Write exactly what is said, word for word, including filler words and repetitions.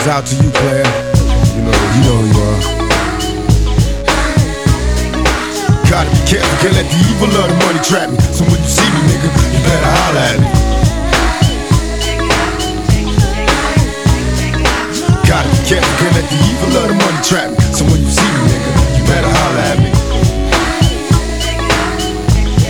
goes out to you, player. You know, you know who you are. Gotta be careful, can't let the evil of the money trap me. So when you see me, nigga, you better holler at me. Gotta be careful, can't let the evil of the money trap me. So when you